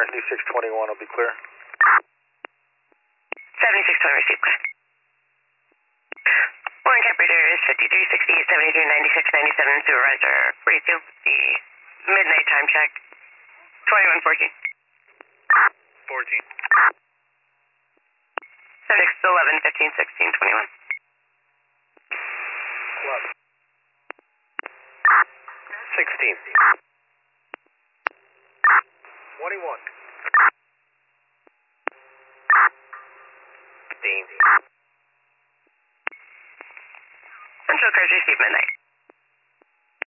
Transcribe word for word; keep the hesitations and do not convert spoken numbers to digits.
seventy-six twenty-one will be clear. seventy-six twenty received, clear. Morning temperature is fifty-three sixty-eight, seventy-three ninety-six, ninety-seven, supervisor forty-two. The midnight time check, twenty-one fourteen. fourteen. seventy-six eleven, fifteen, sixteen, twenty-one. eleven. sixteen. twenty-one. fifteen. Central cars received midnight.